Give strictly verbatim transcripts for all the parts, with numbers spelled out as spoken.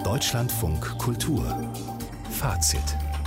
Deutschlandfunk Kultur Fazit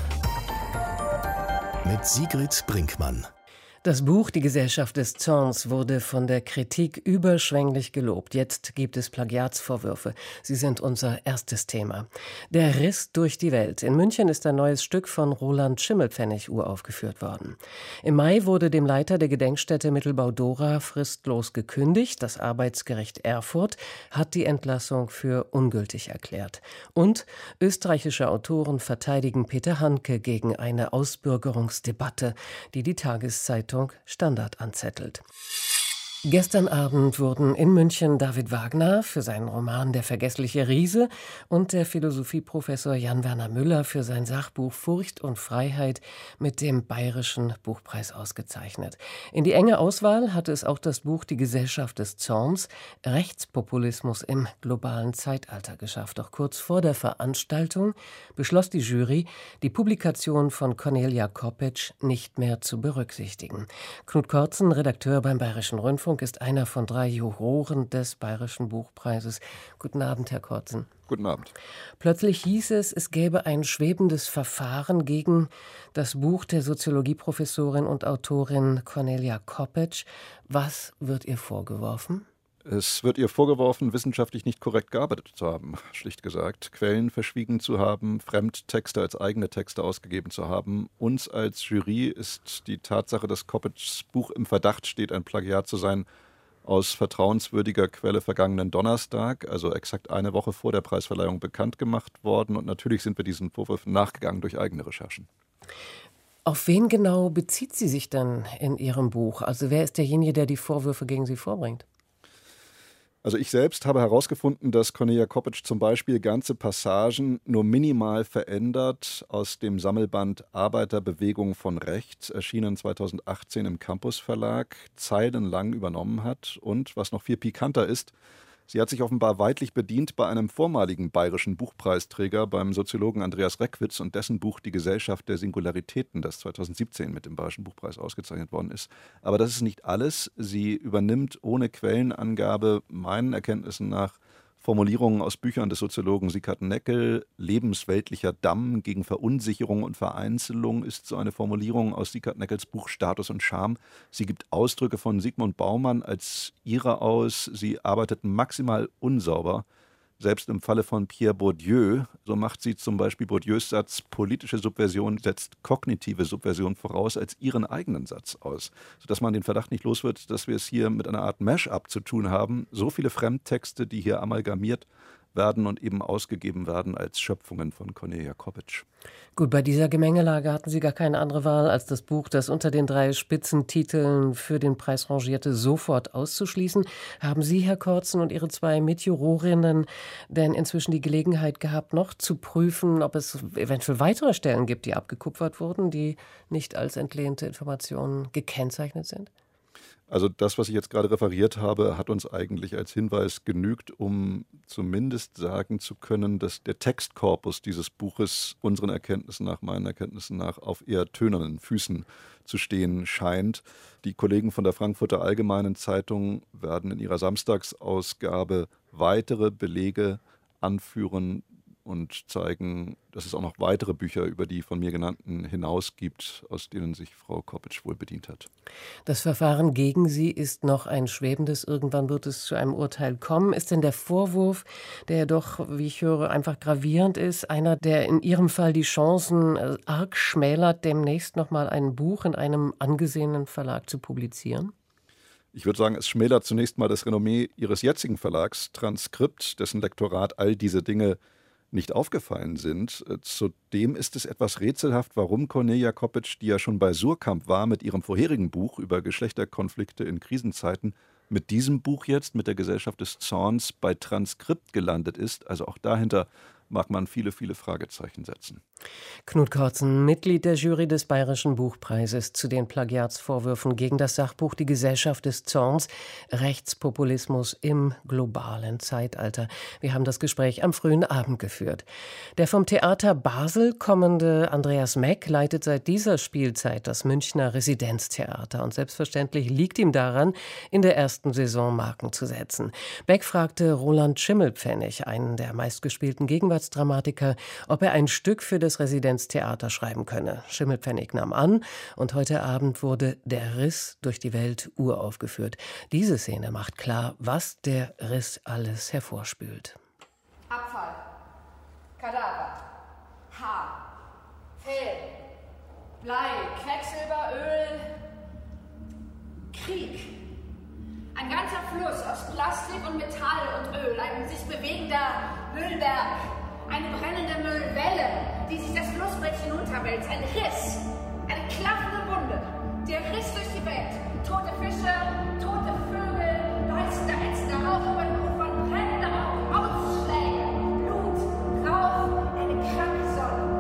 mit Sigrid Brinkmann. Das Buch »Die Gesellschaft des Zorns« wurde von der Kritik überschwänglich gelobt. Jetzt gibt es Plagiatsvorwürfe. Sie sind unser erstes Thema. Der Riss durch die Welt. In München ist ein neues Stück von Roland Schimmelpfennig uraufgeführt worden. Im Mai wurde dem Leiter der Gedenkstätte Mittelbau-Dora fristlos gekündigt. Das Arbeitsgericht Erfurt hat die Entlassung für ungültig erklärt. Und österreichische Autoren verteidigen Peter Handke gegen eine Ausbürgerungsdebatte, die die Tageszeitung Standard anzettelt. Gestern Abend wurden in München David Wagner für seinen Roman »Der vergessliche Riese« und der Philosophieprofessor Jan-Werner Müller für sein Sachbuch »Furcht und Freiheit« mit dem Bayerischen Buchpreis ausgezeichnet. In die enge Auswahl hatte es auch das Buch »Die Gesellschaft des Zorns« Rechtspopulismus im globalen Zeitalter geschafft. Doch kurz vor der Veranstaltung beschloss die Jury, die Publikation von Cornelia Koppitsch nicht mehr zu berücksichtigen. Knut Kortzen, Redakteur beim Bayerischen Rundfunk, ist einer von drei Juroren des Bayerischen Buchpreises. Guten Abend, Herr Kortzen. Guten Abend. Plötzlich hieß es, es gäbe ein schwebendes Verfahren gegen das Buch der Soziologieprofessorin und Autorin Cornelia Koppitsch. Was wird ihr vorgeworfen? Es wird ihr vorgeworfen, wissenschaftlich nicht korrekt gearbeitet zu haben, schlicht gesagt. Quellen verschwiegen zu haben, Fremdtexte als eigene Texte ausgegeben zu haben. Uns als Jury ist die Tatsache, dass Koppitschs Buch im Verdacht steht, ein Plagiat zu sein, aus vertrauenswürdiger Quelle vergangenen Donnerstag, also exakt eine Woche vor der Preisverleihung, bekannt gemacht worden. Und natürlich sind wir diesen Vorwürfen nachgegangen durch eigene Recherchen. Auf wen genau bezieht sie sich denn in ihrem Buch? Also wer ist derjenige, der die Vorwürfe gegen sie vorbringt? Also ich selbst habe herausgefunden, dass Cornelia Koppitsch zum Beispiel ganze Passagen nur minimal verändert aus dem Sammelband Arbeiterbewegung von rechts, erschienen zweitausendachtzehn im Campus Verlag, zeilenlang übernommen hat und, was noch viel pikanter ist, sie hat sich offenbar weidlich bedient bei einem vormaligen bayerischen Buchpreisträger, beim Soziologen Andreas Reckwitz und dessen Buch »Die Gesellschaft der Singularitäten«, das zweitausendsiebzehn mit dem Bayerischen Buchpreis ausgezeichnet worden ist. Aber das ist nicht alles. Sie übernimmt ohne Quellenangabe meinen Erkenntnissen nach Formulierungen aus Büchern des Soziologen Sieghard Neckel. Lebensweltlicher Damm gegen Verunsicherung und Vereinzelung ist so eine Formulierung aus Sieghard Neckels Buch Status und Scham. Sie gibt Ausdrücke von Sigmund Baumann als ihre aus. Sie arbeitet maximal unsauber. Selbst im Falle von Pierre Bourdieu, so macht sie zum Beispiel Bourdieus Satz, politische Subversion setzt kognitive Subversion voraus, als ihren eigenen Satz aus. Sodass man den Verdacht nicht los wird, dass wir es hier mit einer Art Mash-up zu tun haben. So viele Fremdtexte, die hier amalgamiert werden und eben ausgegeben werden als Schöpfungen von Cornelia Koppitsch. Gut, bei dieser Gemengelage hatten Sie gar keine andere Wahl, als das Buch, das unter den drei Spitzentiteln für den Preis rangierte, sofort auszuschließen. Haben Sie, Herr Kortzen, und Ihre zwei Mitjurorinnen denn inzwischen die Gelegenheit gehabt, noch zu prüfen, ob es eventuell weitere Stellen gibt, die abgekupfert wurden, die nicht als entlehnte Informationen gekennzeichnet sind? Also das, was ich jetzt gerade referiert habe, hat uns eigentlich als Hinweis genügt, um zumindest sagen zu können, dass der Textkorpus dieses Buches unseren Erkenntnissen nach, meinen Erkenntnissen nach, auf eher tönernen Füßen zu stehen scheint. Die Kollegen von der Frankfurter Allgemeinen Zeitung werden in ihrer Samstagsausgabe weitere Belege anführen und zeigen, dass es auch noch weitere Bücher über die von mir genannten hinaus gibt, aus denen sich Frau Koppitsch wohl bedient hat. Das Verfahren gegen Sie ist noch ein schwebendes. Irgendwann wird es zu einem Urteil kommen. Ist denn der Vorwurf, der ja doch, wie ich höre, einfach gravierend ist, einer, der in Ihrem Fall die Chancen arg schmälert, demnächst noch mal ein Buch in einem angesehenen Verlag zu publizieren? Ich würde sagen, es schmälert zunächst mal das Renommee Ihres jetzigen Verlags, Transkript, dessen Lektorat all diese Dinge nicht aufgefallen sind. Zudem ist es etwas rätselhaft, warum Cornelia Koppitsch, die ja schon bei Suhrkamp war mit ihrem vorherigen Buch über Geschlechterkonflikte in Krisenzeiten, mit diesem Buch jetzt, mit der Gesellschaft des Zorns, bei Transkript gelandet ist. Also auch dahinter mag man viele, viele Fragezeichen setzen. Knut Kortzen, Mitglied der Jury des Bayerischen Buchpreises zu den Plagiatsvorwürfen gegen das Sachbuch »Die Gesellschaft des Zorns. Rechtspopulismus im globalen Zeitalter«. Wir haben das Gespräch am frühen Abend geführt. Der vom Theater Basel kommende Andreas Meck leitet seit dieser Spielzeit das Münchner Residenztheater. Und selbstverständlich liegt ihm daran, in der ersten Saison Marken zu setzen. Beck fragte Roland Schimmelpfennig, einen der meistgespielten Gegenwarts Staatsdramatiker, ob er ein Stück für das Residenztheater schreiben könne. Schimmelpfennig nahm an und heute Abend wurde Der Riss durch die Welt uraufgeführt. Diese Szene macht klar, was der Riss alles hervorspült. Abfall, Kadaver, Haar, Fell, Blei, Quecksilber, Öl, Krieg. Ein ganzer Fluss aus Plastik und Metall und Öl, ein sich bewegender Müllberg, eine brennende Müllwelle, die sich das Flussbett hinunterwälzt, ein Riss, eine klaffende Wunde, der Riss durch die Welt, tote Fische, tote Vögel, beißender, ätzender Rauch über den Ufern, brennende Augen, Ausschläge, Blut, Rauch, eine kranke Sonne.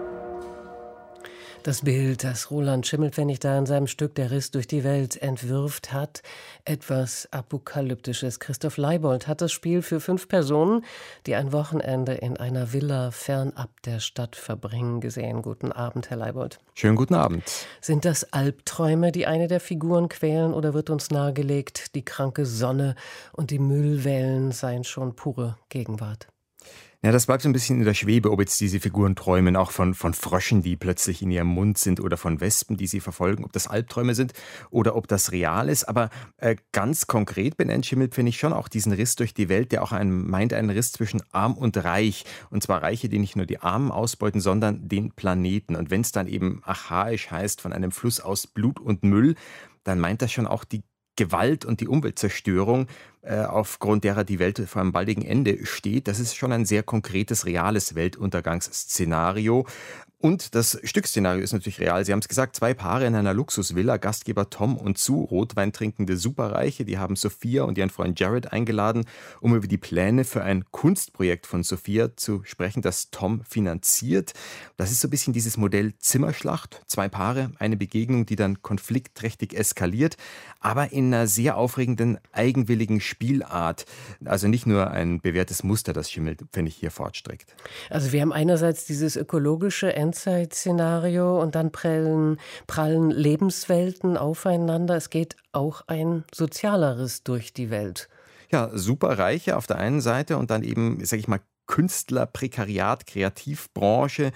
Das Bild, das Roland Schimmelpfennig da in seinem Stück Der Riss durch die Welt entwirft, hat etwas Apokalyptisches. Christoph Leibold hat das Spiel für fünf Personen, die ein Wochenende in einer Villa fernab der Stadt verbringen, gesehen. Guten Abend, Herr Leibold. Schönen guten Abend. Sind das Albträume, die eine der Figuren quälen, oder wird uns nahegelegt, die kranke Sonne und die Müllwellen seien schon pure Gegenwart? Ja, das bleibt so ein bisschen in der Schwebe, ob jetzt diese Figuren träumen, auch von, von Fröschen, die plötzlich in ihrem Mund sind, oder von Wespen, die sie verfolgen, ob das Albträume sind oder ob das real ist. Aber äh, ganz konkret benennt Schimmelpfennig schon auch diesen Riss durch die Welt, der auch einen, meint einen Riss zwischen Arm und Reich. Und zwar Reiche, die nicht nur die Armen ausbeuten, sondern den Planeten. Und wenn es dann eben archaisch heißt, von einem Fluss aus Blut und Müll, dann meint das schon auch die Gewalt und die Umweltzerstörung, äh, aufgrund derer die Welt vor einem baldigen Ende steht. Das ist schon ein sehr konkretes, reales Weltuntergangsszenario. Und das Stücksszenario ist natürlich real. Sie haben es gesagt, zwei Paare in einer Luxusvilla, Gastgeber Tom und Sue, Rotwein trinkende Superreiche, die haben Sophia und ihren Freund Jared eingeladen, um über die Pläne für ein Kunstprojekt von Sophia zu sprechen, das Tom finanziert. Das ist so ein bisschen dieses Modell Zimmerschlacht. Zwei Paare, eine Begegnung, die dann konfliktträchtig eskaliert, aber in einer sehr aufregenden, eigenwilligen Spielart. Also nicht nur ein bewährtes Muster, das Schimmelpfennig hier fortstreckt. Also wir haben einerseits dieses ökologische Endzeit-Szenario und dann prallen, prallen Lebenswelten aufeinander. Es geht auch ein sozialer Riss durch die Welt. Ja, Superreiche auf der einen Seite und dann eben, sag ich mal, Künstler, Prekariat, Kreativbranche.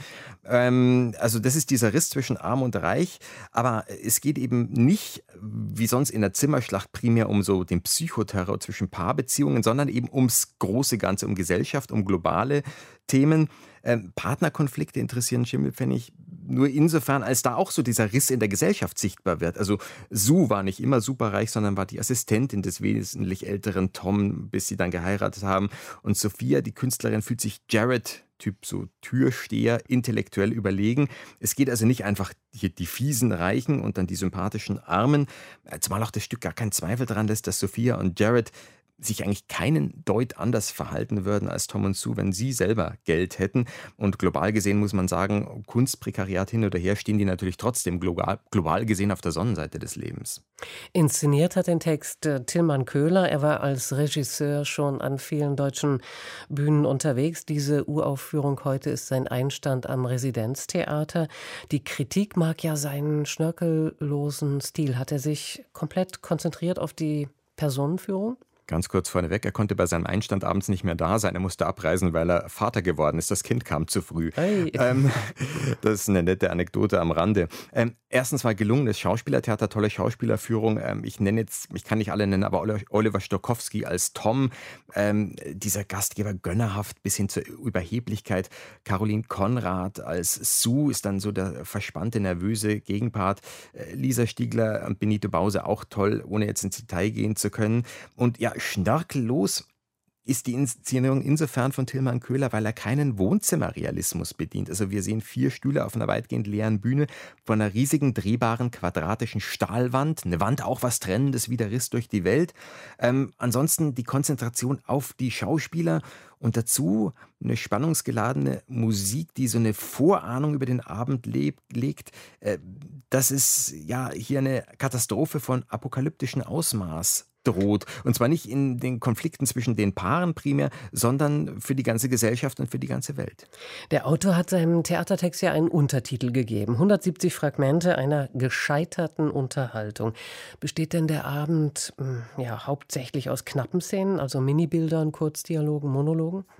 Ähm, also das ist dieser Riss zwischen Arm und Reich. Aber es geht eben nicht, wie sonst in der Zimmerschlacht, primär um so den Psychoterror zwischen Paarbeziehungen, sondern eben ums große Ganze, um Gesellschaft, um globale Themen. Ähm, Partnerkonflikte interessieren Schimmelpfennig nur insofern, als da auch so dieser Riss in der Gesellschaft sichtbar wird. Also Sue war nicht immer superreich, sondern war die Assistentin des wesentlich älteren Tom, bis sie dann geheiratet haben. Und Sophia, die Künstlerin, fühlt sich Jared, Typ so Türsteher, intellektuell überlegen. Es geht also nicht einfach hier die fiesen Reichen und dann die sympathischen Armen, zumal auch das Stück gar keinen Zweifel daran lässt, dass Sophia und Jared sich eigentlich keinen Deut anders verhalten würden als Tom und Sue, wenn sie selber Geld hätten. Und global gesehen muss man sagen, Kunstprekariat hin oder her, stehen die natürlich trotzdem global, global gesehen auf der Sonnenseite des Lebens. Inszeniert hat den Text Tilman Köhler. Er war als Regisseur schon an vielen deutschen Bühnen unterwegs. Diese Uraufführung heute ist sein Einstand am Residenztheater. Die Kritik mag ja seinen schnörkellosen Stil. Hat er sich komplett konzentriert auf die Personenführung? Ganz kurz vorneweg, er konnte bei seinem Einstand abends nicht mehr da sein. Er musste abreisen, weil er Vater geworden ist. Das Kind kam zu früh. Hey. Ähm, das ist eine nette Anekdote am Rande. Ähm, erstens war gelungenes Schauspielertheater, tolle Schauspielerführung. Ähm, ich nenne jetzt, ich kann nicht alle nennen, aber Oliver Stokowski als Tom, ähm, dieser Gastgeber gönnerhaft bis hin zur Überheblichkeit. Caroline Konrad als Sue ist dann so der verspannte, nervöse Gegenpart. Äh, Lisa Stiegler und Benito Bause auch toll, ohne jetzt ins Detail gehen zu können. Und ja, schnörkellos ist die Inszenierung insofern von Tilman Köhler, weil er keinen Wohnzimmerrealismus bedient. Also wir sehen vier Stühle auf einer weitgehend leeren Bühne vor einer riesigen, drehbaren, quadratischen Stahlwand. Eine Wand, auch was Trennendes wie der Riss durch die Welt. Ähm, ansonsten die Konzentration auf die Schauspieler und dazu eine spannungsgeladene Musik, die so eine Vorahnung über den Abend lebt, legt. Äh, das ist ja hier eine Katastrophe von apokalyptischem Ausmaß droht. Und zwar nicht in den Konflikten zwischen den Paaren primär, sondern für die ganze Gesellschaft und für die ganze Welt. Der Autor hat seinem Theatertext ja einen Untertitel gegeben. hundertsiebzig Fragmente einer gescheiterten Unterhaltung. Besteht denn der Abend ja, hauptsächlich aus knappen Szenen, also Minibildern, Kurzdialogen, Monologen?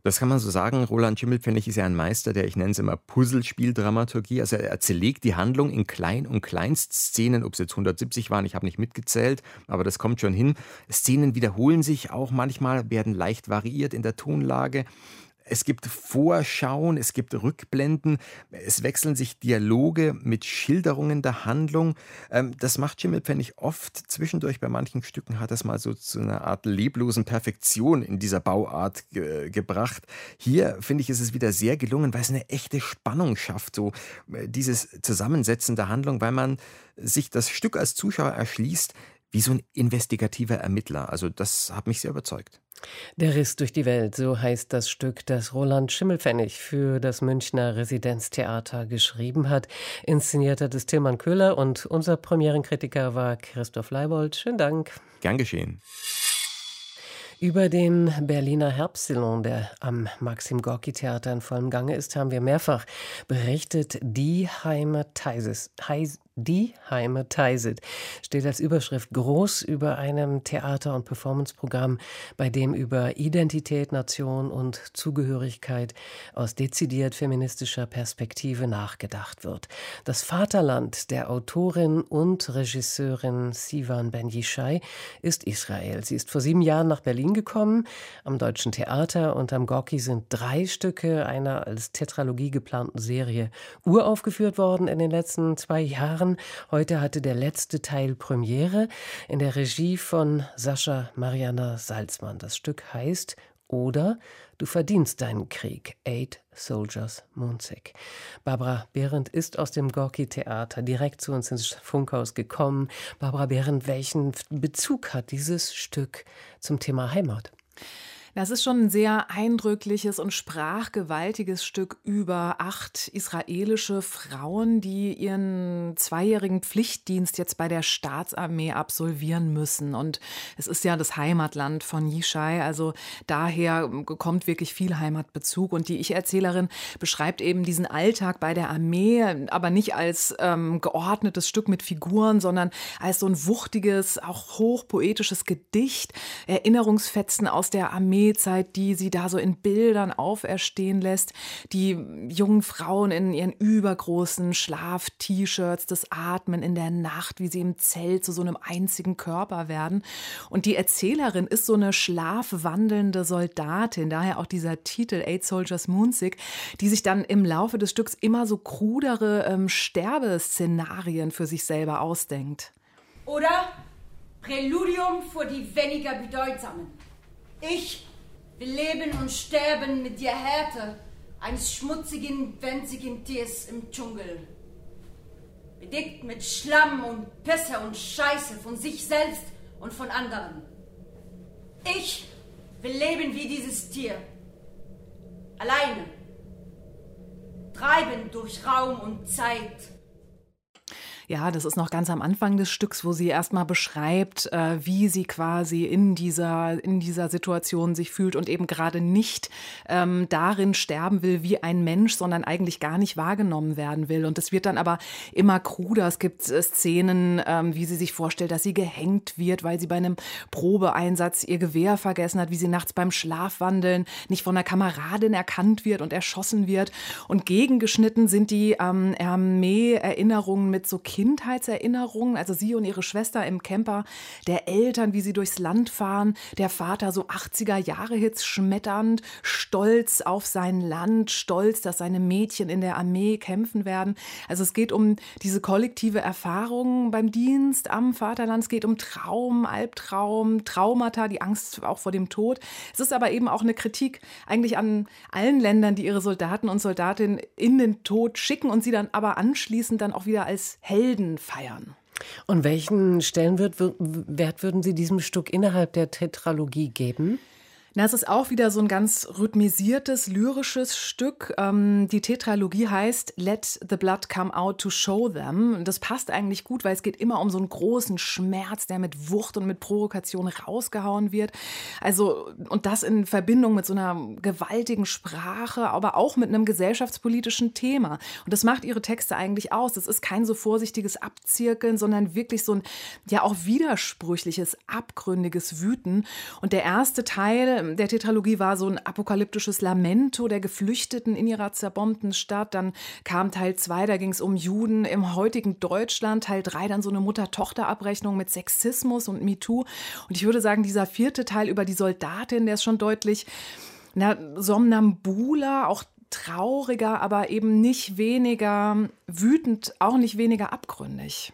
Das kann man so sagen. Roland Schimmelpfennig ist ja ein Meister der, ich nenne es immer Puzzlespieldramaturgie. Also er zerlegt die Handlung in Klein- und Kleinstszenen, ob es jetzt hundertsiebzig waren, ich habe nicht mitgezählt, aber das kommt schon hin. Szenen wiederholen sich auch manchmal, werden leicht variiert in der Tonlage. Es gibt Vorschauen, es gibt Rückblenden, es wechseln sich Dialoge mit Schilderungen der Handlung. Das macht Schimmelpfennig oft. Zwischendurch bei manchen Stücken hat es mal so zu einer Art leblosen Perfektion in dieser Bauart ge- gebracht. Hier, finde ich, ist es wieder sehr gelungen, weil es eine echte Spannung schafft, so dieses Zusammensetzen der Handlung, weil man sich das Stück als Zuschauer erschließt, wie so ein investigativer Ermittler. Also das hat mich sehr überzeugt. Der Riss durch die Welt, so heißt das Stück, das Roland Schimmelpfennig für das Münchner Residenztheater geschrieben hat. Inszeniert hat es Tilman Köhler und unser Premierenkritiker war Christoph Leibold. Schönen Dank. Gern geschehen. Über den Berliner Herbstsalon, der am Maxim-Gorki-Theater in vollem Gange ist, haben wir mehrfach berichtet. Die Heimateises, Heis, Die Heimateiset steht als Überschrift groß über einem Theater- und Performanceprogramm, bei dem über Identität, Nation und Zugehörigkeit aus dezidiert feministischer Perspektive nachgedacht wird. Das Vaterland der Autorin und Regisseurin Sivan Ben-Yishai ist Israel. Sie ist vor sieben Jahren nach Berlin gekommen. Am Deutschen Theater und am Gorki sind drei Stücke einer als Tetralogie geplanten Serie uraufgeführt worden in den letzten zwei Jahren. Heute hatte der letzte Teil Premiere in der Regie von Sascha Mariana Salzmann. Das Stück heißt Oder du verdienst deinen Krieg, Eight Soldiers Moonsick. Barbara Behrendt ist aus dem Gorki-Theater direkt zu uns ins Funkhaus gekommen. Barbara Behrendt, welchen Bezug hat dieses Stück zum Thema Heimat? Das ist schon ein sehr eindrückliches und sprachgewaltiges Stück über acht israelische Frauen, die ihren zweijährigen Pflichtdienst jetzt bei der Staatsarmee absolvieren müssen. Und es ist ja das Heimatland von Yishai, also daher kommt wirklich viel Heimatbezug. Und die Ich-Erzählerin beschreibt eben diesen Alltag bei der Armee, aber nicht als ähm, geordnetes Stück mit Figuren, sondern als so ein wuchtiges, auch hochpoetisches Gedicht, Erinnerungsfetzen aus der Armee, Zeit, die sie da so in Bildern auferstehen lässt. Die jungen Frauen in ihren übergroßen Schlaf-T-Shirts, das Atmen in der Nacht, wie sie im Zelt zu so einem einzigen Körper werden. Und die Erzählerin ist so eine schlafwandelnde Soldatin, daher auch dieser Titel Eight Soldiers Moonsick, die sich dann im Laufe des Stücks immer so krudere ähm, Sterbeszenarien für sich selber ausdenkt. Oder Präludium für die weniger bedeutsamen. Ich will leben und sterben mit der Härte eines schmutzigen, winzigen Tiers im Dschungel. Bedeckt mit Schlamm und Pisse und Scheiße von sich selbst und von anderen. Ich will leben wie dieses Tier. Alleine. Treibend durch Raum und Zeit. Ja, das ist noch ganz am Anfang des Stücks, wo sie erstmal beschreibt, äh, wie sie quasi in dieser, in dieser Situation sich fühlt und eben gerade nicht ähm, darin sterben will wie ein Mensch, sondern eigentlich gar nicht wahrgenommen werden will. Und es wird dann aber immer kruder. Es gibt äh, Szenen, ähm, wie sie sich vorstellt, dass sie gehängt wird, weil sie bei einem Probeeinsatz ihr Gewehr vergessen hat, wie sie nachts beim Schlafwandeln nicht von einer Kameradin erkannt wird und erschossen wird. Und gegengeschnitten sind die ähm, Armee-Erinnerungen mit so Kindheitserinnerungen, also sie und ihre Schwester im Camper, der Eltern, wie sie durchs Land fahren, der Vater so achtziger-Jahre-Hits schmetternd, stolz auf sein Land, stolz, dass seine Mädchen in der Armee kämpfen werden. Also es geht um diese kollektive Erfahrung beim Dienst am Vaterland, es geht um Traum, Albtraum, Traumata, die Angst auch vor dem Tod. Es ist aber eben auch eine Kritik eigentlich an allen Ländern, die ihre Soldaten und Soldatinnen in den Tod schicken und sie dann aber anschließend dann auch wieder als Helden feiern. Und welchen Stellenwert würden Sie diesem Stück innerhalb der Tetralogie geben? Na, es ist auch wieder so ein ganz rhythmisiertes, lyrisches Stück. Ähm, die Tetralogie heißt Let the Blood Come Out to Show Them. Das passt eigentlich gut, weil es geht immer um so einen großen Schmerz, der mit Wucht und mit Provokation rausgehauen wird. Also, und das in Verbindung mit so einer gewaltigen Sprache, aber auch mit einem gesellschaftspolitischen Thema. Und das macht ihre Texte eigentlich aus. Das ist kein so vorsichtiges Abzirkeln, sondern wirklich so ein, ja auch widersprüchliches, abgründiges Wüten. Und der erste Teil der Tetralogie war so ein apokalyptisches Lamento der Geflüchteten in ihrer zerbombten Stadt. Dann kam Teil zwei, da ging es um Juden im heutigen Deutschland. Teil drei dann so eine Mutter-Tochter-Abrechnung mit Sexismus und MeToo. Und ich würde sagen, dieser vierte Teil über die Soldatin, der ist schon deutlich na, somnambuler, auch trauriger, aber eben nicht weniger wütend, auch nicht weniger abgründig.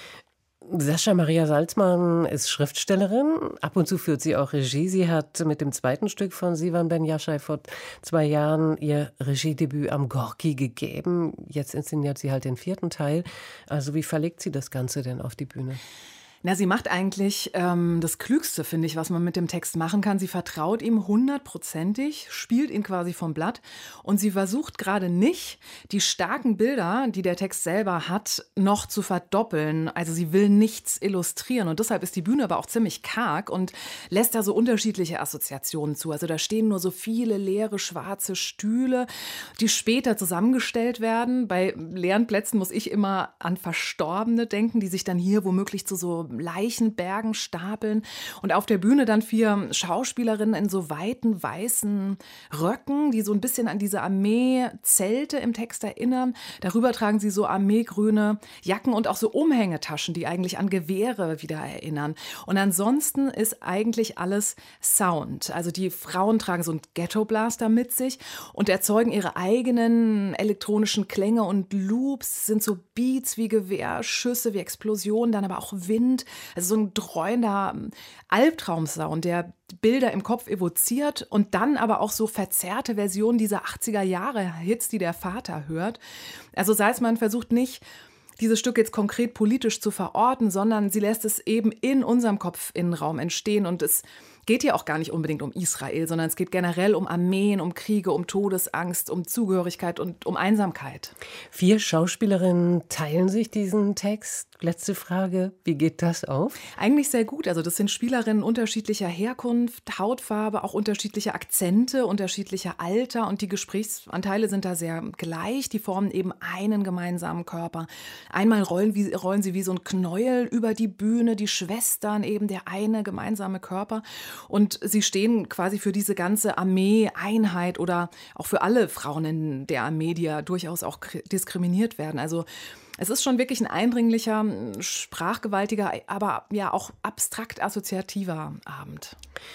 Sascha Maria Salzman ist Schriftstellerin. Ab und zu führt sie auch Regie. Sie hat mit dem zweiten Stück von Sivan Ben-Yashai vor zwei Jahren ihr Regiedebüt am Gorki gegeben. Jetzt inszeniert sie halt den vierten Teil. Also wie verlegt sie das Ganze denn auf die Bühne? Na, sie macht eigentlich ähm, das Klügste, finde ich, was man mit dem Text machen kann. Sie vertraut ihm hundertprozentig, spielt ihn quasi vom Blatt und sie versucht gerade nicht, die starken Bilder, die der Text selber hat, noch zu verdoppeln. Also sie will nichts illustrieren und deshalb ist die Bühne aber auch ziemlich karg und lässt da so unterschiedliche Assoziationen zu. Also da stehen nur so viele leere schwarze Stühle, die später zusammengestellt werden. Bei leeren Plätzen muss ich immer an Verstorbene denken, die sich dann hier womöglich zu so Leichenbergen stapeln und auf der Bühne dann vier Schauspielerinnen in so weiten weißen Röcken, die so ein bisschen an diese Armeezelte im Text erinnern. Darüber tragen sie so armeegrüne Jacken und auch so Umhängetaschen, die eigentlich an Gewehre wieder erinnern. Und ansonsten ist eigentlich alles Sound. Also die Frauen tragen so einen Ghetto-Blaster mit sich und erzeugen ihre eigenen elektronischen Klänge und Loops, sind so Beats wie Gewehrschüsse, wie Explosionen, dann aber auch Wind. Also so ein dreuender Albtraumsound, der Bilder im Kopf evoziert und dann aber auch so verzerrte Versionen dieser achtziger Jahre Hits, die der Vater hört. Also Salzman versucht nicht, dieses Stück jetzt konkret politisch zu verorten, sondern sie lässt es eben in unserem Kopfinnenraum entstehen und es geht hier auch gar nicht unbedingt um Israel, sondern es geht generell um Armeen, um Kriege, um Todesangst, um Zugehörigkeit und um Einsamkeit. Vier Schauspielerinnen teilen sich diesen Text. Letzte Frage, wie geht das auf? Eigentlich sehr gut. Also das sind Spielerinnen unterschiedlicher Herkunft, Hautfarbe, auch unterschiedliche Akzente, unterschiedlicher Alter und die Gesprächsanteile sind da sehr gleich. Die formen eben einen gemeinsamen Körper. Einmal rollen, wie, rollen sie wie so ein Knäuel über die Bühne, die Schwestern eben der eine gemeinsame Körper. Und sie stehen quasi für diese ganze Armee-Einheit oder auch für alle Frauen in der Armee, die ja durchaus auch diskriminiert werden. Also es ist schon wirklich ein eindringlicher, sprachgewaltiger, aber ja auch abstrakt assoziativer Abend.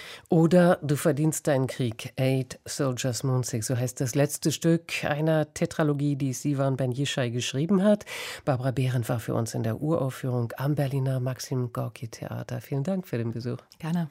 Oder Du verdienst deinen Krieg, Eight Soldiers Moonsick, so heißt das letzte Stück einer Tetralogie, die Sivan Ben-Yashai geschrieben hat. Barbara Behrendt war für uns in der Uraufführung am Berliner Maxim Gorki Theater. Vielen Dank für den Besuch. Gerne.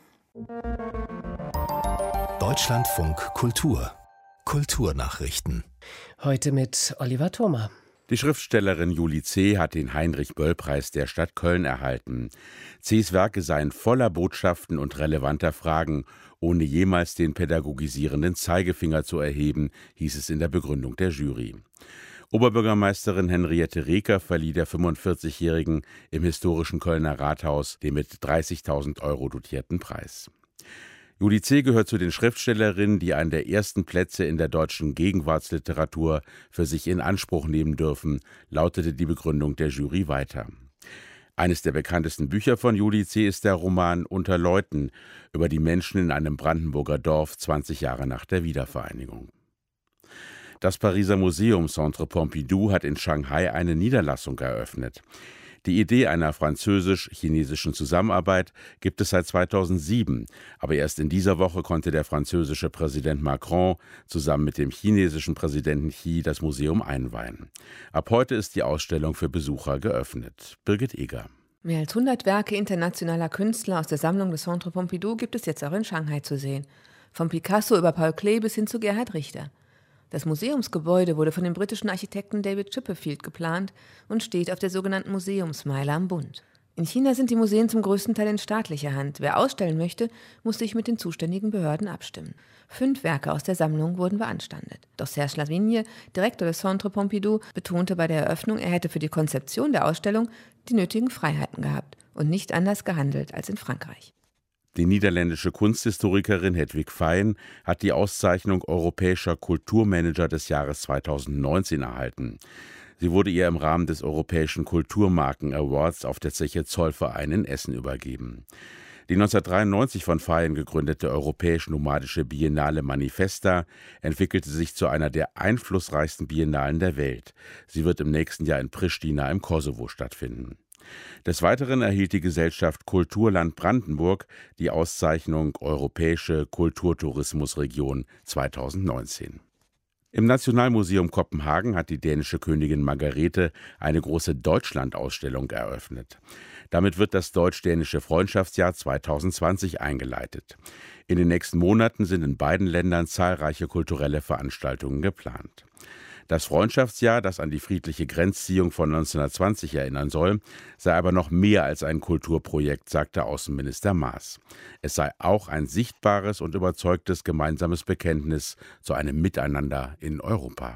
Deutschlandfunk Kultur. Kulturnachrichten. Heute mit Oliver Thoma. Die Schriftstellerin Julie C. hat den Heinrich-Böll-Preis der Stadt Köln erhalten. C.s Werke seien voller Botschaften und relevanter Fragen, ohne jemals den pädagogisierenden Zeigefinger zu erheben, hieß es in der Begründung der Jury. Oberbürgermeisterin Henriette Reker verlieh der fünfundvierzigjährigen im historischen Kölner Rathaus den mit dreißigtausend Euro dotierten Preis. Julie C. gehört zu den Schriftstellerinnen, die einen der ersten Plätze in der deutschen Gegenwartsliteratur für sich in Anspruch nehmen dürfen, lautete die Begründung der Jury weiter. Eines der bekanntesten Bücher von Julie C. ist der Roman Unter Leuten über die Menschen in einem Brandenburger Dorf zwanzig Jahre nach der Wiedervereinigung. Das Pariser Museum Centre Pompidou hat in Shanghai eine Niederlassung eröffnet. Die Idee einer französisch-chinesischen Zusammenarbeit gibt es seit zweitausendsieben, aber erst in dieser Woche konnte der französische Präsident Macron zusammen mit dem chinesischen Präsidenten Xi das Museum einweihen. Ab heute ist die Ausstellung für Besucher geöffnet. Birgit Eger. Mehr als hundert Werke internationaler Künstler aus der Sammlung des Centre Pompidou gibt es jetzt auch in Shanghai zu sehen. Von Picasso über Paul Klee bis hin zu Gerhard Richter. Das Museumsgebäude wurde von dem britischen Architekten David Chipperfield geplant und steht auf der sogenannten Museumsmeile am Bund. In China sind die Museen zum größten Teil in staatlicher Hand. Wer ausstellen möchte, muss sich mit den zuständigen Behörden abstimmen. Fünf Werke aus der Sammlung wurden beanstandet. Doch Serge Lavigne, Direktor des Centre Pompidou, betonte bei der Eröffnung, er hätte für die Konzeption der Ausstellung die nötigen Freiheiten gehabt und nicht anders gehandelt als in Frankreich. Die niederländische Kunsthistorikerin Hedwig Fein hat die Auszeichnung Europäischer Kulturmanager des Jahres zweitausendneunzehn erhalten. Sie wurde ihr im Rahmen des Europäischen Kulturmarken Awards auf der Zeche Zollverein in Essen übergeben. Die neunzehnhundertdreiundneunzig von Fayen gegründete europäisch-nomadische Biennale Manifesta entwickelte sich zu einer der einflussreichsten Biennalen der Welt. Sie wird im nächsten Jahr in Pristina im Kosovo stattfinden. Des Weiteren erhielt die Gesellschaft Kulturland Brandenburg die Auszeichnung Europäische Kulturtourismusregion zweitausendneunzehn. Im Nationalmuseum Kopenhagen hat die dänische Königin Margarete eine große Deutschlandausstellung eröffnet. Damit wird das deutsch-dänische Freundschaftsjahr zweitausendzwanzig eingeleitet. In den nächsten Monaten sind in beiden Ländern zahlreiche kulturelle Veranstaltungen geplant. Das Freundschaftsjahr, das an die friedliche Grenzziehung von neunzehnhundertzwanzig erinnern soll, sei aber noch mehr als ein Kulturprojekt, sagte Außenminister Maas. Es sei auch ein sichtbares und überzeugtes gemeinsames Bekenntnis zu einem Miteinander in Europa.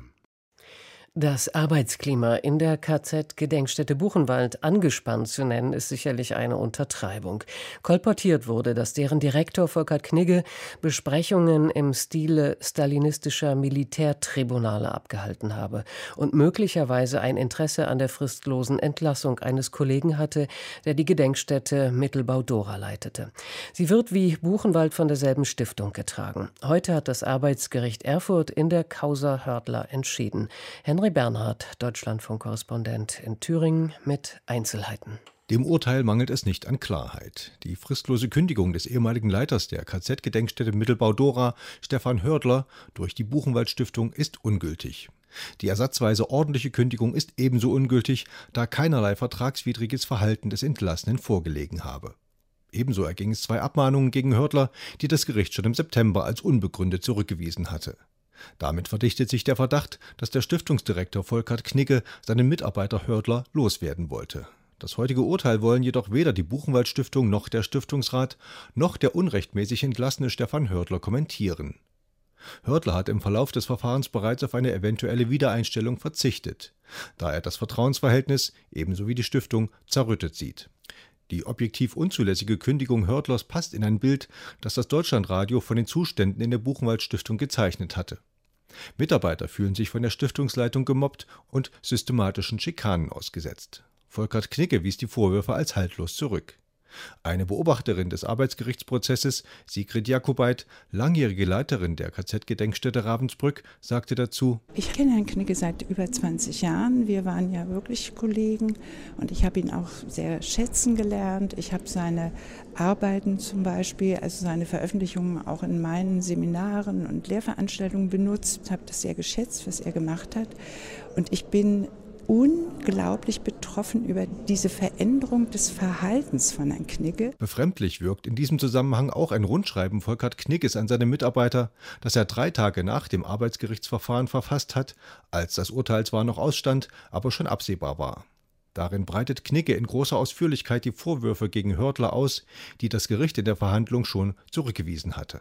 Das Arbeitsklima in der K Z-Gedenkstätte Buchenwald angespannt zu nennen, ist sicherlich eine Untertreibung. Kolportiert wurde, dass deren Direktor Volkert Knigge Besprechungen im Stile stalinistischer Militärtribunale abgehalten habe und möglicherweise ein Interesse an der fristlosen Entlassung eines Kollegen hatte, der die Gedenkstätte Mittelbau-Dora leitete. Sie wird wie Buchenwald von derselben Stiftung getragen. Heute hat das Arbeitsgericht Erfurt in der Causa Hördler entschieden. Henry Bernhard, Deutschlandfunk-Korrespondent in Thüringen mit Einzelheiten. Dem Urteil mangelt es nicht an Klarheit. Die fristlose Kündigung des ehemaligen Leiters der K Z-Gedenkstätte Mittelbau-Dora, Stefan Hördler, durch die Buchenwald-Stiftung ist ungültig. Die ersatzweise ordentliche Kündigung ist ebenso ungültig, da keinerlei vertragswidriges Verhalten des Entlassenen vorgelegen habe. Ebenso erging es zwei Abmahnungen gegen Hördler, die das Gericht schon im September als unbegründet zurückgewiesen hatte. Damit verdichtet sich der Verdacht, dass der Stiftungsdirektor Volkert Knigge seinen Mitarbeiter Hördler loswerden wollte. Das heutige Urteil wollen jedoch weder die Buchenwald-Stiftung noch der Stiftungsrat noch der unrechtmäßig entlassene Stefan Hördler kommentieren. Hördler hat im Verlauf des Verfahrens bereits auf eine eventuelle Wiedereinstellung verzichtet, da er das Vertrauensverhältnis, ebenso wie die Stiftung, zerrüttet sieht. Die objektiv unzulässige Kündigung Hördlers passt in ein Bild, das das Deutschlandradio von den Zuständen in der Buchenwald-Stiftung gezeichnet hatte. Mitarbeiter fühlen sich von der Stiftungsleitung gemobbt und systematischen Schikanen ausgesetzt. Volkert Knigge wies die Vorwürfe als haltlos zurück. Eine Beobachterin des Arbeitsgerichtsprozesses, Sigrid Jakobait, langjährige Leiterin der K Z-Gedenkstätte Ravensbrück, sagte dazu: Ich kenne Herrn Knigge seit über zwanzig Jahren. Wir waren ja wirklich Kollegen und ich habe ihn auch sehr schätzen gelernt. Ich habe seine Arbeiten zum Beispiel, also seine Veröffentlichungen auch in meinen Seminaren und Lehrveranstaltungen benutzt, habe das sehr geschätzt, was er gemacht hat. Und ich bin unglaublich betroffen über diese Veränderung des Verhaltens von Herrn Knigge. Befremdlich wirkt in diesem Zusammenhang auch ein Rundschreiben Volkert Knigges an seine Mitarbeiter, das er drei Tage nach dem Arbeitsgerichtsverfahren verfasst hat, als das Urteil zwar noch ausstand, aber schon absehbar war. Darin breitet Knigge in großer Ausführlichkeit die Vorwürfe gegen Hördler aus, die das Gericht in der Verhandlung schon zurückgewiesen hatte.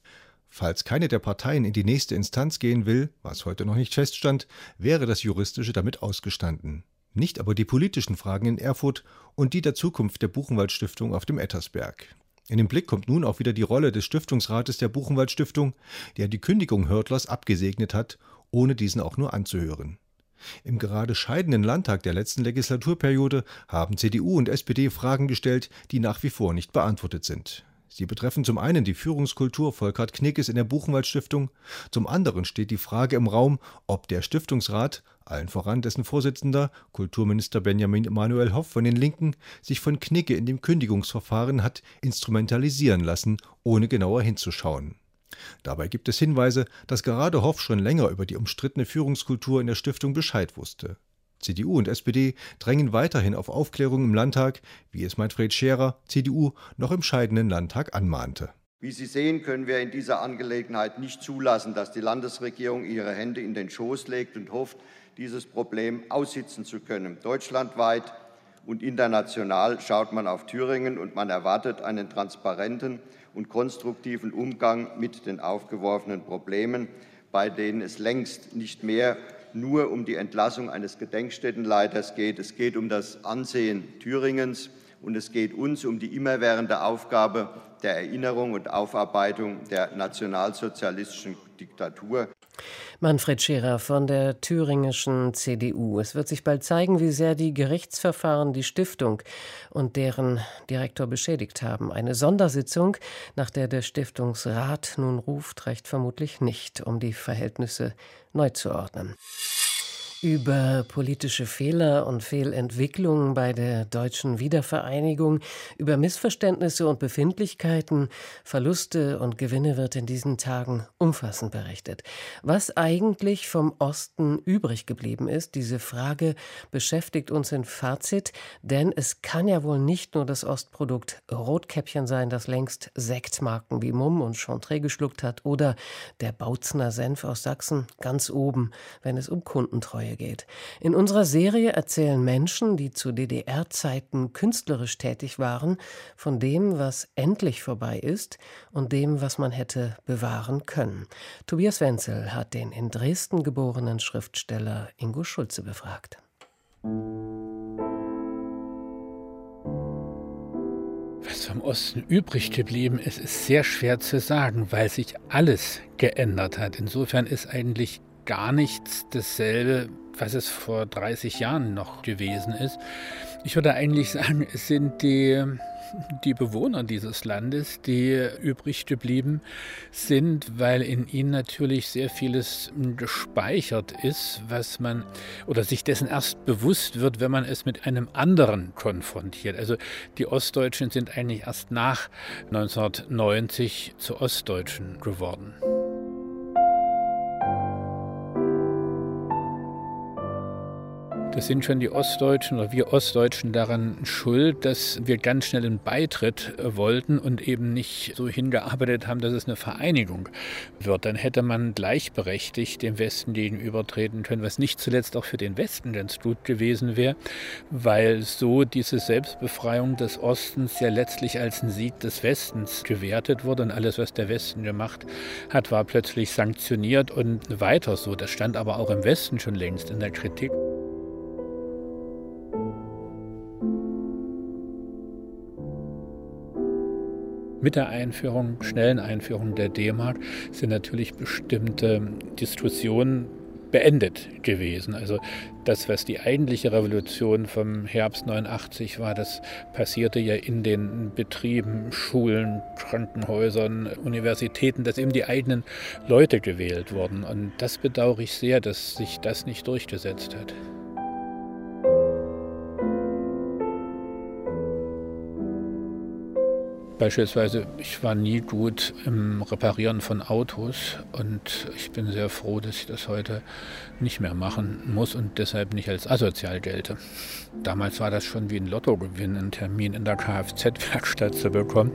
Falls keine der Parteien in die nächste Instanz gehen will, was heute noch nicht feststand, wäre das Juristische damit ausgestanden. Nicht aber die politischen Fragen in Erfurt und die der Zukunft der Buchenwald-Stiftung auf dem Ettersberg. In den Blick kommt nun auch wieder die Rolle des Stiftungsrates der Buchenwald-Stiftung, der die Kündigung Hördlers abgesegnet hat, ohne diesen auch nur anzuhören. Im gerade scheidenden Landtag der letzten Legislaturperiode haben C D U und S P D Fragen gestellt, die nach wie vor nicht beantwortet sind. Sie betreffen zum einen die Führungskultur Volkert Knigges in der Buchenwald-Stiftung, zum anderen steht die Frage im Raum, ob der Stiftungsrat, allen voran dessen Vorsitzender, Kulturminister Benjamin Emanuel Hoff von den Linken, sich von Knigge in dem Kündigungsverfahren hat instrumentalisieren lassen, ohne genauer hinzuschauen. Dabei gibt es Hinweise, dass gerade Hoff schon länger über die umstrittene Führungskultur in der Stiftung Bescheid wusste. C D U und S P D drängen weiterhin auf Aufklärung im Landtag, wie es Manfred Scherer, C D U, noch im scheidenden Landtag anmahnte. Wie Sie sehen, können wir in dieser Angelegenheit nicht zulassen, dass die Landesregierung ihre Hände in den Schoß legt und hofft, dieses Problem aussitzen zu können. Deutschlandweit und international schaut man auf Thüringen und man erwartet einen transparenten und konstruktiven Umgang mit den aufgeworfenen Problemen, bei denen es längst nicht mehr nur um die Entlassung eines Gedenkstättenleiters geht. Es geht um das Ansehen Thüringens und es geht uns um die immerwährende Aufgabe der Erinnerung und Aufarbeitung der nationalsozialistischen Diktatur. Manfred Scherer von der thüringischen C D U. Es wird sich bald zeigen, wie sehr die Gerichtsverfahren die Stiftung und deren Direktor beschädigt haben. Eine Sondersitzung, nach der der Stiftungsrat nun ruft, reicht vermutlich nicht, um die Verhältnisse neu zu ordnen. Über politische Fehler und Fehlentwicklungen bei der deutschen Wiedervereinigung, über Missverständnisse und Befindlichkeiten, Verluste und Gewinne wird in diesen Tagen umfassend berichtet. Was eigentlich vom Osten übrig geblieben ist, diese Frage beschäftigt uns in Fazit, denn es kann ja wohl nicht nur das Ostprodukt Rotkäppchen sein, das längst Sektmarken wie Mumm und Chantre geschluckt hat, oder der Bautzner Senf aus Sachsen ganz oben, wenn es um Kundentreue geht. In unserer Serie erzählen Menschen, die zu D D R-Zeiten künstlerisch tätig waren, von dem, was endlich vorbei ist und dem, was man hätte bewahren können. Tobias Wenzel hat den in Dresden geborenen Schriftsteller Ingo Schulze befragt. Was vom Osten übrig geblieben ist, ist sehr schwer zu sagen, weil sich alles geändert hat. Insofern ist eigentlich gar nichts dasselbe, was es vor dreißig Jahren noch gewesen ist. Ich würde eigentlich sagen, es sind die, die Bewohner dieses Landes, die übrig geblieben sind, weil in ihnen natürlich sehr vieles gespeichert ist, was man oder sich dessen erst bewusst wird, wenn man es mit einem anderen konfrontiert. Also die Ostdeutschen sind eigentlich erst nach neunzehnhundertneunzig zu Ostdeutschen geworden. Das sind schon die Ostdeutschen oder wir Ostdeutschen daran schuld, dass wir ganz schnell einen Beitritt wollten und eben nicht so hingearbeitet haben, dass es eine Vereinigung wird. Dann hätte man gleichberechtigt dem Westen gegenübertreten können, was nicht zuletzt auch für den Westen ganz gut gewesen wäre, weil so diese Selbstbefreiung des Ostens ja letztlich als ein Sieg des Westens gewertet wurde und alles, was der Westen gemacht hat, war plötzlich sanktioniert und weiter so. Das stand aber auch im Westen schon längst in der Kritik. Mit der Einführung, schnellen Einführung der D-Mark sind natürlich bestimmte Diskussionen beendet gewesen. Also das, was die eigentliche Revolution vom Herbst neunundachtzig war, das passierte ja in den Betrieben, Schulen, Krankenhäusern, Universitäten, dass eben die eigenen Leute gewählt wurden. Und das bedauere ich sehr, dass sich das nicht durchgesetzt hat. Beispielsweise, ich war nie gut im Reparieren von Autos und ich bin sehr froh, dass ich das heute nicht mehr machen muss und deshalb nicht als asozial gelte. Damals war das schon wie ein Lottogewinn, einen Termin in der Kfz-Werkstatt zu bekommen.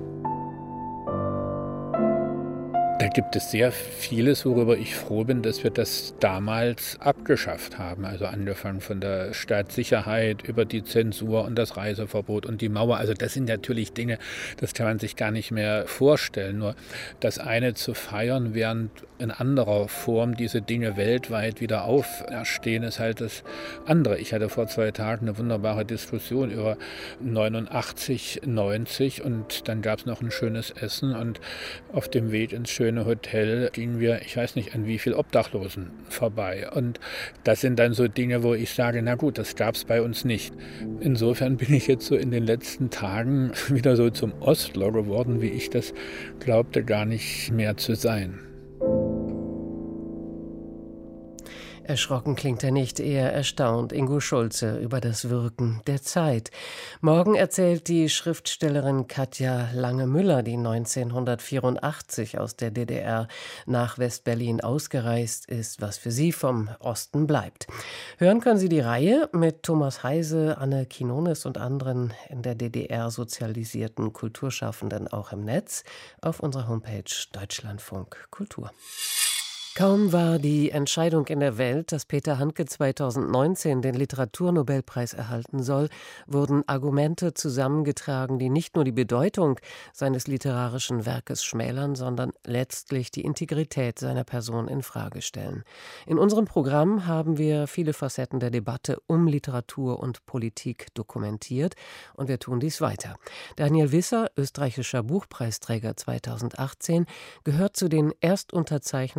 Da gibt es sehr vieles, worüber ich froh bin, dass wir das damals abgeschafft haben. Also angefangen von der Staatssicherheit über die Zensur und das Reiseverbot und die Mauer. Also das sind natürlich Dinge, das kann man sich gar nicht mehr vorstellen. Nur das eine zu feiern, während in anderer Form diese Dinge weltweit wieder auferstehen, ist halt das andere. Ich hatte vor zwei Tagen eine wunderbare Diskussion über neunundachtzig, neunzig und dann gab es noch ein schönes Essen und auf dem Weg ins schöne Hotel gingen wir, ich weiß nicht an wie viel Obdachlosen vorbei. Und das sind dann so Dinge, wo ich sage, na gut, das gab es bei uns nicht. Insofern bin ich jetzt so in den letzten Tagen wieder so zum Ostler geworden, wie ich das glaubte, gar nicht mehr zu sein. Erschrocken klingt er nicht, eher erstaunt, Ingo Schulze, über das Wirken der Zeit. Morgen erzählt die Schriftstellerin Katja Lange-Müller, die neunzehnhundertvierundachtzig aus der D D R nach West-Berlin ausgereist ist, was für sie vom Osten bleibt. Hören können Sie die Reihe mit Thomas Heise, Anne Quinones und anderen in der D D R sozialisierten Kulturschaffenden auch im Netz auf unserer Homepage Deutschlandfunk Kultur. Kaum war die Entscheidung in der Welt, dass Peter Handke zweitausendneunzehn den Literaturnobelpreis erhalten soll, wurden Argumente zusammengetragen, die nicht nur die Bedeutung seines literarischen Werkes schmälern, sondern letztlich die Integrität seiner Person in Frage stellen. In unserem Programm haben wir viele Facetten der Debatte um Literatur und Politik dokumentiert und wir tun dies weiter. Daniel Wisser, österreichischer Buchpreisträger zweitausendachtzehn, gehört zu den Erstunterzeichnern eines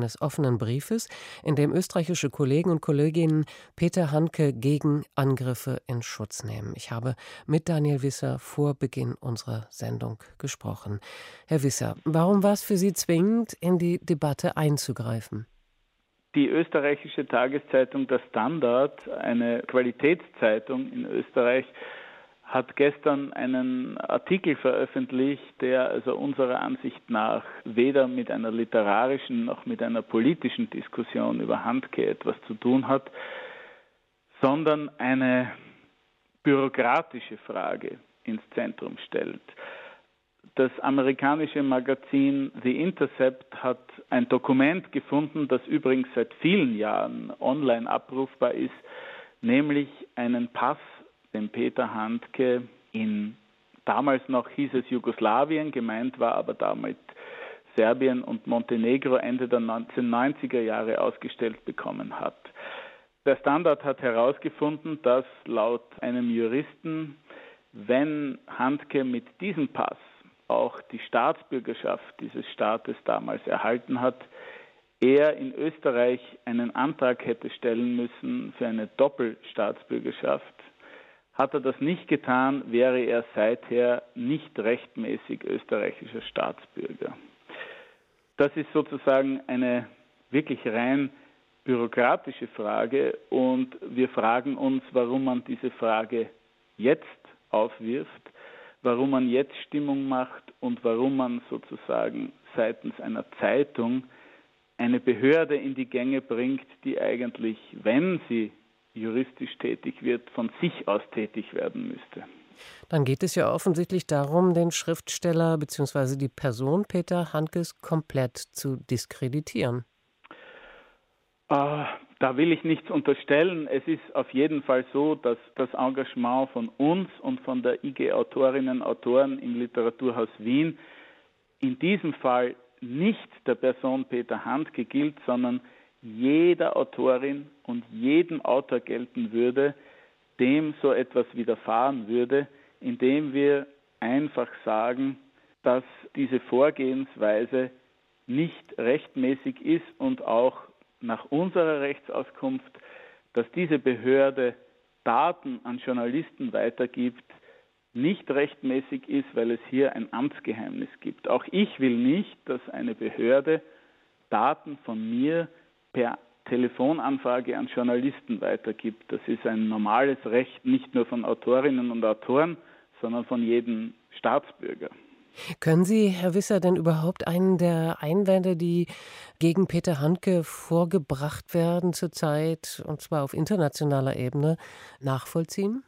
eines offenen Briefes, in dem österreichische Kollegen und Kolleginnen Peter Handke gegen Angriffe in Schutz nehmen. Ich habe mit Daniel Wisser vor Beginn unserer Sendung gesprochen. Herr Wisser, warum war es für Sie zwingend, in die Debatte einzugreifen? Die österreichische Tageszeitung Der Standard, eine Qualitätszeitung in Österreich, hat gestern einen Artikel veröffentlicht, der also unserer Ansicht nach weder mit einer literarischen noch mit einer politischen Diskussion über Handke etwas zu tun hat, sondern eine bürokratische Frage ins Zentrum stellt. Das amerikanische Magazin The Intercept hat ein Dokument gefunden, das übrigens seit vielen Jahren online abrufbar ist, nämlich einen Pass, den Peter Handke in, damals noch hieß es Jugoslawien, gemeint war aber damit Serbien und Montenegro Ende der neunzehnhundertneunziger Jahre ausgestellt bekommen hat. Der Standard hat herausgefunden, dass laut einem Juristen, wenn Handke mit diesem Pass auch die Staatsbürgerschaft dieses Staates damals erhalten hat, er in Österreich einen Antrag hätte stellen müssen für eine Doppelstaatsbürgerschaft. Hat er das nicht getan, wäre er seither nicht rechtmäßig österreichischer Staatsbürger. Das ist sozusagen eine wirklich rein bürokratische Frage und wir fragen uns, warum man diese Frage jetzt aufwirft, warum man jetzt Stimmung macht und warum man sozusagen seitens einer Zeitung eine Behörde in die Gänge bringt, die eigentlich, wenn sie juristisch tätig wird, von sich aus tätig werden müsste. Dann geht es ja offensichtlich darum, den Schriftsteller bzw. die Person Peter Handkes komplett zu diskreditieren. Uh, da will ich nichts unterstellen. Es ist auf jeden Fall so, dass das Engagement von uns und von der I G Autorinnen und Autoren im Literaturhaus Wien in diesem Fall nicht der Person Peter Handke gilt, sondern jeder Autorin und jedem Autor gelten würde, dem so etwas widerfahren würde, indem wir einfach sagen, dass diese Vorgehensweise nicht rechtmäßig ist und auch nach unserer Rechtsauskunft, dass diese Behörde Daten an Journalisten weitergibt, nicht rechtmäßig ist, weil es hier ein Amtsgeheimnis gibt. Auch ich will nicht, dass eine Behörde Daten von mir per Telefonanfrage an Journalisten weitergibt. Das ist ein normales Recht, nicht nur von Autorinnen und Autoren, sondern von jedem Staatsbürger. Können Sie, Herr Wisser, denn überhaupt einen der Einwände, die gegen Peter Handke vorgebracht werden zurzeit, und zwar auf internationaler Ebene, nachvollziehen?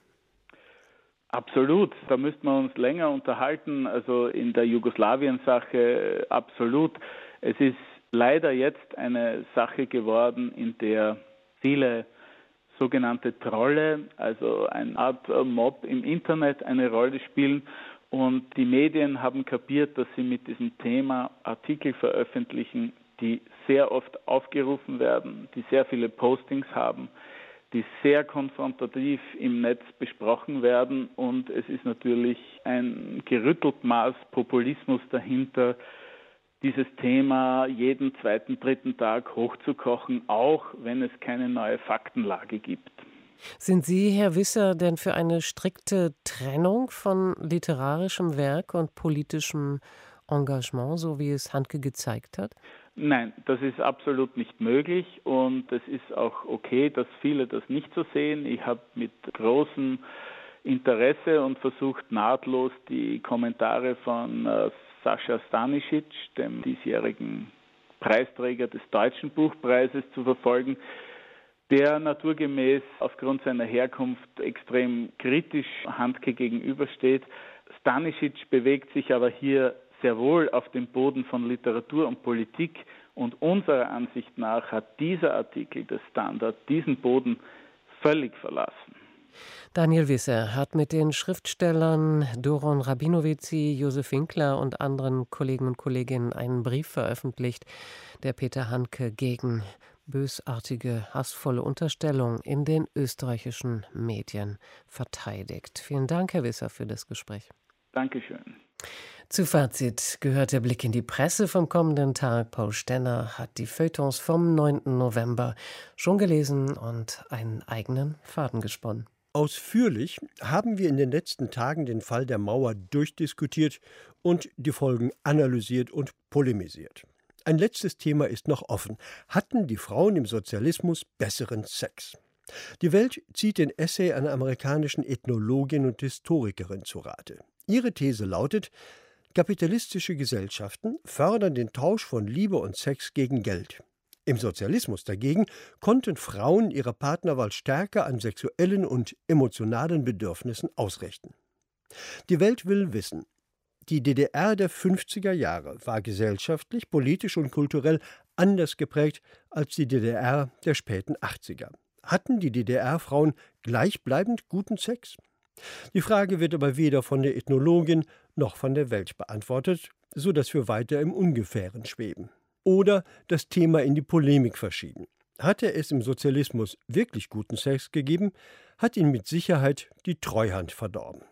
Absolut. Da müssten wir uns länger unterhalten. Also in der Jugoslawien-Sache absolut. Es ist leider jetzt eine Sache geworden, in der viele sogenannte Trolle, also eine Art Mob im Internet, eine Rolle spielen. Und die Medien haben kapiert, dass sie mit diesem Thema Artikel veröffentlichen, die sehr oft aufgerufen werden, die sehr viele Postings haben, die sehr konfrontativ im Netz besprochen werden. Und es ist natürlich ein gerüttelt Maß Populismus dahinter, dieses Thema jeden zweiten, dritten Tag hochzukochen, auch wenn es keine neue Faktenlage gibt. Sind Sie, Herr Wisser, denn für eine strikte Trennung von literarischem Werk und politischem Engagement, so wie es Handke gezeigt hat? Nein, das ist absolut nicht möglich und es ist auch okay, dass viele das nicht so sehen. Ich habe mit großem Interesse und versucht nahtlos die Kommentare von äh, Sascha Stanisic, dem diesjährigen Preisträger des Deutschen Buchpreises, zu verfolgen, der naturgemäß aufgrund seiner Herkunft extrem kritisch Handke gegenübersteht. Stanisic bewegt sich aber hier sehr wohl auf dem Boden von Literatur und Politik und unserer Ansicht nach hat dieser Artikel des Standard diesen Boden völlig verlassen. Daniel Wisser hat mit den Schriftstellern Doron Rabinovici, Josef Winkler und anderen Kollegen und Kolleginnen einen Brief veröffentlicht, der Peter Handke gegen bösartige, hassvolle Unterstellung in den österreichischen Medien verteidigt. Vielen Dank, Herr Wisser, für das Gespräch. Dankeschön. Zu Fazit gehört der Blick in die Presse vom kommenden Tag. Paul Stenner hat die Feuilletons vom neunten November schon gelesen und einen eigenen Faden gesponnen. Ausführlich haben wir in den letzten Tagen den Fall der Mauer durchdiskutiert und die Folgen analysiert und polemisiert. Ein letztes Thema ist noch offen. Hatten die Frauen im Sozialismus besseren Sex? Die Welt zieht den Essay einer amerikanischen Ethnologin und Historikerin zu Rate. Ihre These lautet: Kapitalistische Gesellschaften fördern den Tausch von Liebe und Sex gegen Geld. Im Sozialismus dagegen konnten Frauen ihre Partnerwahl stärker an sexuellen und emotionalen Bedürfnissen ausrichten. Die Welt will wissen: Die D D R der fünfziger Jahre war gesellschaftlich, politisch und kulturell anders geprägt als die D D R der späten achtziger. Hatten die D D R-Frauen gleichbleibend guten Sex? Die Frage wird aber weder von der Ethnologin noch von der Welt beantwortet, so dass wir weiter im Ungefähren schweben. Oder das Thema in die Polemik verschieben. Hatte es im Sozialismus wirklich guten Sex gegeben, hat ihn mit Sicherheit die Treuhand verdorben.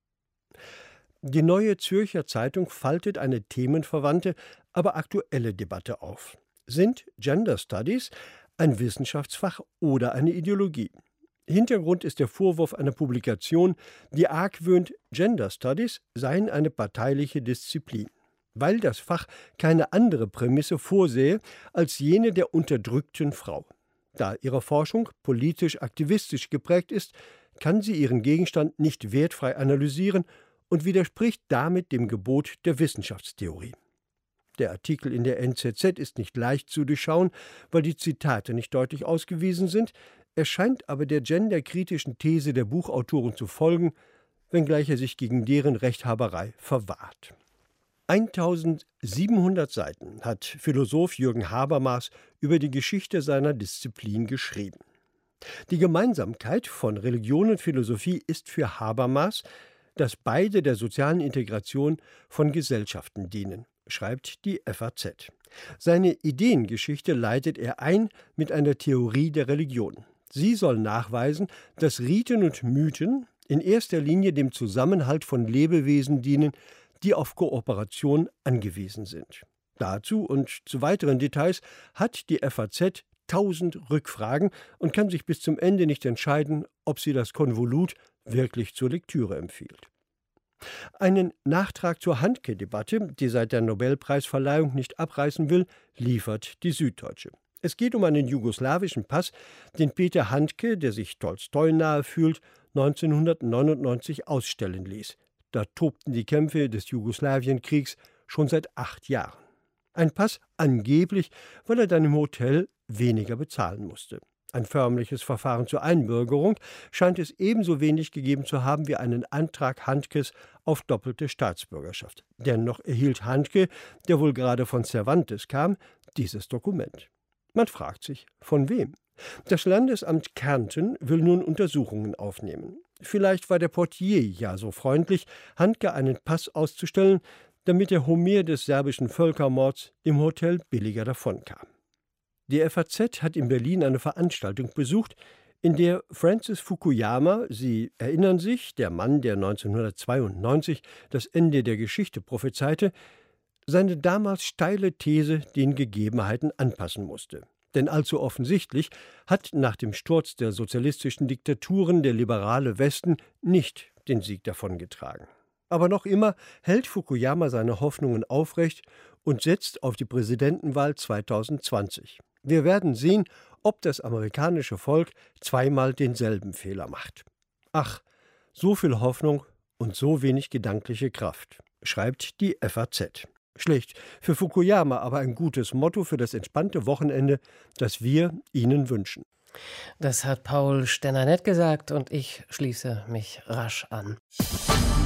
Die Neue Zürcher Zeitung faltet eine themenverwandte, aber aktuelle Debatte auf. Sind Gender Studies ein Wissenschaftsfach oder eine Ideologie? Hintergrund ist der Vorwurf einer Publikation, die argwöhnt, Gender Studies seien eine parteiliche Disziplin, weil das Fach keine andere Prämisse vorsähe als jene der unterdrückten Frau. Da ihre Forschung politisch-aktivistisch geprägt ist, kann sie ihren Gegenstand nicht wertfrei analysieren und widerspricht damit dem Gebot der Wissenschaftstheorie. Der Artikel in der N Z Z ist nicht leicht zu durchschauen, weil die Zitate nicht deutlich ausgewiesen sind. Er scheint aber der genderkritischen These der Buchautoren zu folgen, wenngleich er sich gegen deren Rechthaberei verwahrt. eintausendsiebenhundert Seiten hat Philosoph Jürgen Habermas über die Geschichte seiner Disziplin geschrieben. Die Gemeinsamkeit von Religion und Philosophie ist für Habermas, dass beide der sozialen Integration von Gesellschaften dienen, schreibt die F A Z. Seine Ideengeschichte leitet er ein mit einer Theorie der Religion. Sie soll nachweisen, dass Riten und Mythen in erster Linie dem Zusammenhalt von Lebewesen dienen, die auf Kooperation angewiesen sind. Dazu und zu weiteren Details hat die F A Z tausend Rückfragen und kann sich bis zum Ende nicht entscheiden, ob sie das Konvolut wirklich zur Lektüre empfiehlt. Einen Nachtrag zur Handke-Debatte, die seit der Nobelpreisverleihung nicht abreißen will, liefert die Süddeutsche. Es geht um einen jugoslawischen Pass, den Peter Handke, der sich Tolstoi nahe fühlt, neunzehnhundertneunundneunzig ausstellen ließ. Da tobten die Kämpfe des Jugoslawienkriegs schon seit acht Jahren. Ein Pass angeblich, weil er dann im Hotel weniger bezahlen musste. Ein förmliches Verfahren zur Einbürgerung scheint es ebenso wenig gegeben zu haben wie einen Antrag Handkes auf doppelte Staatsbürgerschaft. Dennoch erhielt Handke, der wohl gerade von Cervantes kam, dieses Dokument. Man fragt sich, von wem? Das Landesamt Kärnten will nun Untersuchungen aufnehmen. Vielleicht war der Portier ja so freundlich, Handke einen Pass auszustellen, damit der Homer des serbischen Völkermords im Hotel billiger davonkam. Die F A Z hat in Berlin eine Veranstaltung besucht, in der Francis Fukuyama, Sie erinnern sich, der Mann, der neunzehnhundertzweiundneunzig das Ende der Geschichte prophezeite, seine damals steile These den Gegebenheiten anpassen musste. Denn allzu offensichtlich hat nach dem Sturz der sozialistischen Diktaturen der liberale Westen nicht den Sieg davongetragen. Aber noch immer hält Fukuyama seine Hoffnungen aufrecht und setzt auf die Präsidentenwahl zweitausendzwanzig. Wir werden sehen, ob das amerikanische Volk zweimal denselben Fehler macht. Ach, so viel Hoffnung und so wenig gedankliche Kraft, schreibt die F A Z. Schlecht für Fukuyama, aber ein gutes Motto für das entspannte Wochenende, das wir Ihnen wünschen. Das hat Paul Stenner nett gesagt und ich schließe mich rasch an.